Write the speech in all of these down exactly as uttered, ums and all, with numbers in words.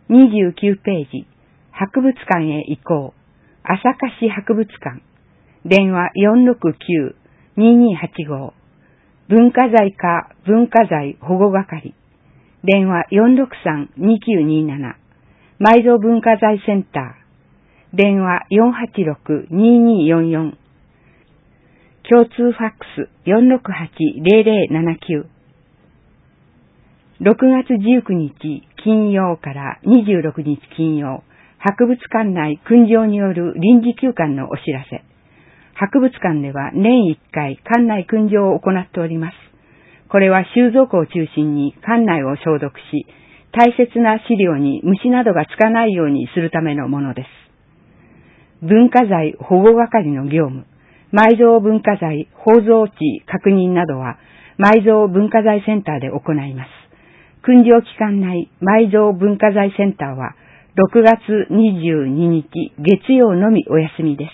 にじゅうきゅうページ、博物館へ行こう。朝霞市博物館。電話 よんろくきゅう にーにーはちご。文化財課文化財保護係。電話 よんろくさん にきゅうにーなな。埋蔵文化財センター。電話 よんはちろく にーにーよんよん。共通ファックス よんろくはち ゼロゼロななきゅう。ろくがつじゅうくにち金曜からにじゅうろくにち金曜、博物館内訓場による臨時休館のお知らせ。博物館では年いっかい館内訓場を行っております。これは収蔵庫を中心に館内を消毒し、大切な資料に虫などがつかないようにするためのものです。文化財保護係の業務、埋蔵文化財包蔵地確認などは埋蔵文化財センターで行います。訓場期間内、埋蔵文化財センターはろくがつにじゅうににち月曜のみお休みです。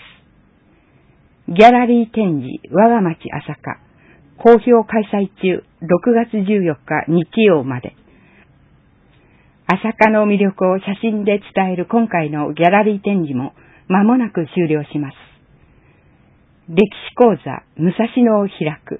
ギャラリー展示我が町朝霞、好評開催中、ろくがつじゅうよっか日曜まで。朝霞の魅力を写真で伝える今回のギャラリー展示も間もなく終了します。歴史講座武蔵野を開く。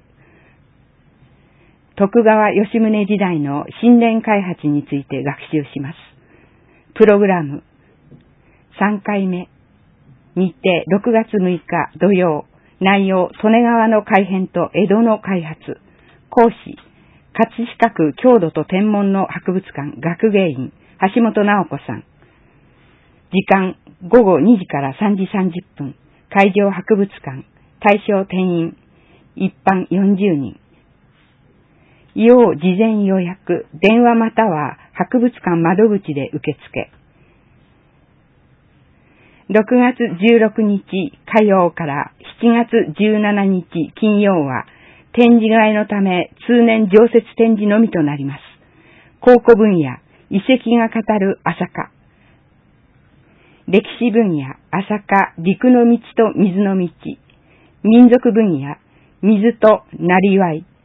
徳川吉宗時代の神殿開発について学習します。プログラムさんかいめ。日程ろくがつむいか土曜。内容利根川の改変と江戸の開発。講師葛飾区郷土と天文の博物館学芸員橋本直子さん。時間ごごにじからさんじさんじゅっぷん。会場博物館。対象定員一般よんじゅうにん。要事前予約、電話または博物館窓口で受付。ろくがつじゅうろくにち火曜からしちがつじゅうしちにち金曜は展示会のため通年常設展示のみとなります。考古分野、遺跡が語る朝霞。歴史分野、朝霞、陸の道と水の道。民族分野、水となりわい。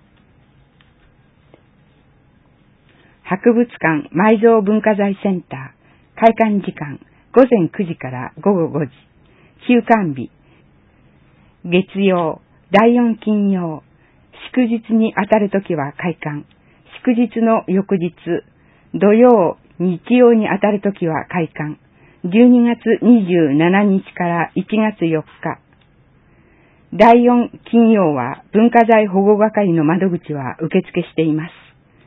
博物館埋蔵文化財センター、開館時間、ごぜんくじからごごごじ。休館日、月曜、だいよん金曜。祝日にあたるときは開館。祝日の翌日、土曜、日曜にあたるときは開館。じゅうにがつにじゅうしちにちからいちがつよっか。だいよん金曜は文化財保護係の窓口は受付しています。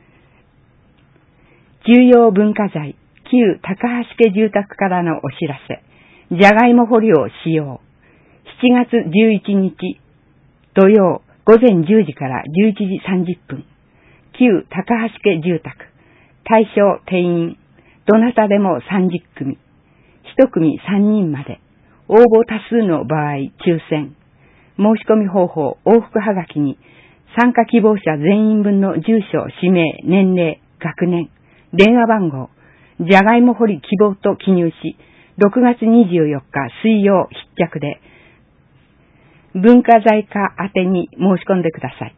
重要文化財、旧高橋家住宅からのお知らせ。じゃがいも掘りを使用。しちがつじゅういちにち土曜ごぜんじゅうじからじゅういちじさんじゅっぷん。旧高橋家住宅。対象定員。どなたでもさんじゅっくみ。ひとくみさんにんまで。応募多数の場合抽選。申し込み方法往復はがきに参加希望者全員分の住所、氏名、年齢、学年、電話番号、じゃがいも掘り希望と記入し、ろくがつにじゅうよっか水曜必着で、文化財課宛てに申し込んでください。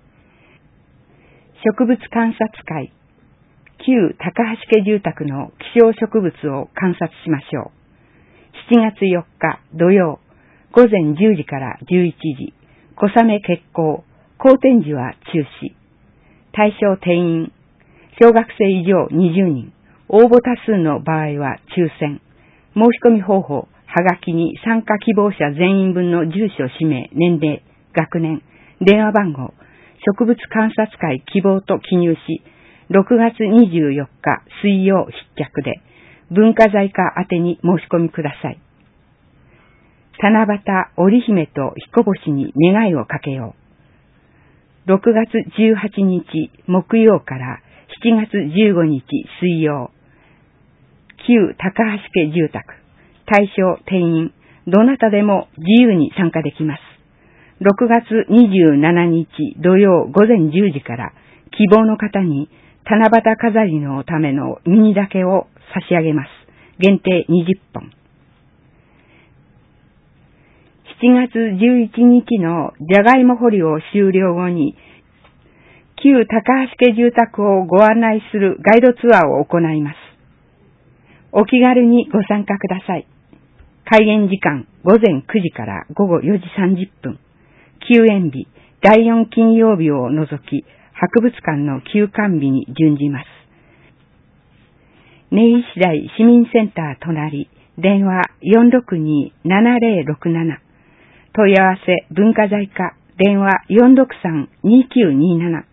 植物観察会、旧高橋家住宅の希少植物を観察しましょう。しちがつよっか土曜、ごぜんじゅうじからじゅういちじ、小雨決行、好展示は中止。対象定員、小学生以上にじゅうにん、応募多数の場合は抽選。申し込み方法、はがきに参加希望者全員分の住所、氏名、年齢、学年、電話番号、植物観察会希望と記入し、ろくがつにじゅうよっか水曜必着で、文化財課宛てに申し込みください。七夕織姫と彦星に願いをかけよう。ろくがつじゅうはちにち木曜からしちがつじゅうごにち水曜。旧高橋家住宅。対象定員。どなたでも自由に参加できます。ろくがつにじゅうしちにち土曜ごぜんじゅうじから希望の方に七夕飾りのためのミニ竹を差し上げます。限定にじゅっぽん。しちがつじゅういちにちのじゃがいも掘りを終了後に、旧高橋家住宅をご案内するガイドツアーを行います。 お気軽にご参加ください。開園時間午前くじから午後よじさんじゅっぷん。休園日だいよん金曜日を除き、博物館の休館日に準じます。根岸台市民センター隣、電話 よんろくに ななぜろろくなな。問い合わせ文化財課、電話 よんろくさん にきゅうになな。